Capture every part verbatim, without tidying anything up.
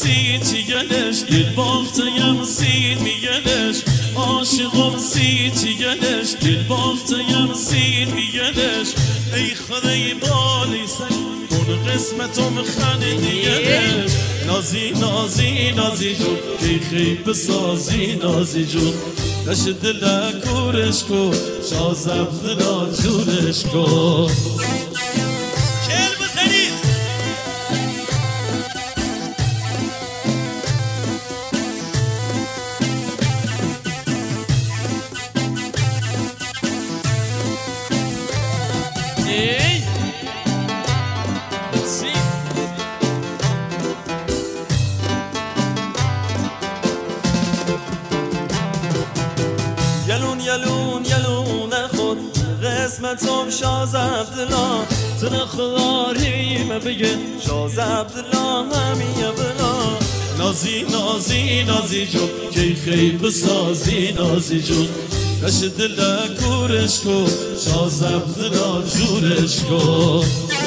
سیتیگلش دل باختیم سیتیگلش عاشقم سیتیگلش دل باختیم سیتیگلش ای خدای بالی سگ کن قسمتم خندیگلش نازی نازی نازی جون کی خیلی بسازی نازی جون دشت دل کورش کن شازم دلا جورش کن یلون یلون یلون خود قسمتم شاز عبدالله تن خداریم بگه شاز عبدالله همیه بلا نازی نازی نازی جون کی خیلی بسازی نازی جون دشت دل کورش کن شاز عبدالله جورش کن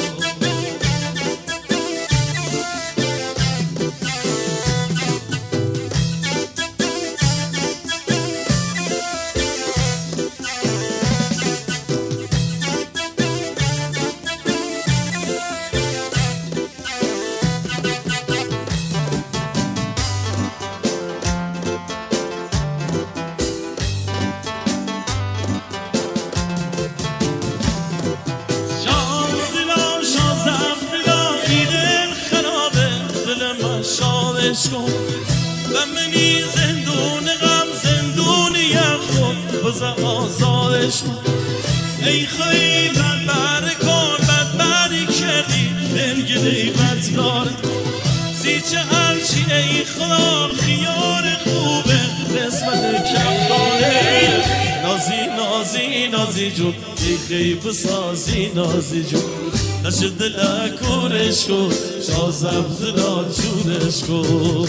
کن و منی زندون غم زندونی خود بزن آزادش کن ای خواهی بد بر کن بد بری کردی دلگلی بدکار زیچه هرچی ای خدا خیار خوبه قسمت کم داره نازی نازی نازی جون ای خیلی بسازی نازی جون دشت دل کورش کن شازم دلا جونش کن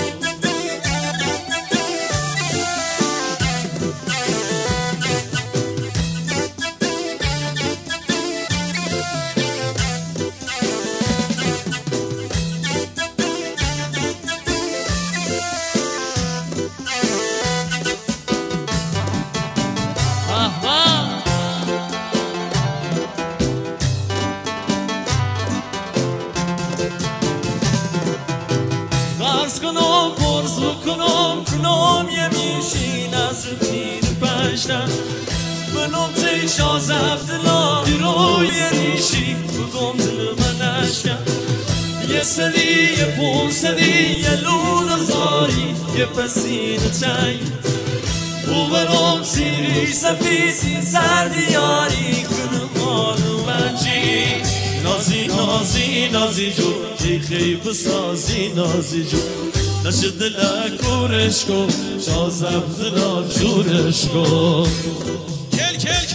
کنم پرزو کنم کنم یه میشین از پیر پشتم بلوم تی شاز عبدالله روی ریشی بگم دل من اشکم یه سری یه پون سری یه لون زاری یه پسین چای بوبرم سیری سفید سردیاری کنم آنو منجی نازی نازی نازی جون کی خیلی بسازی نازی جون دشت دل کورش کن شازم دلا جورش کن کل کل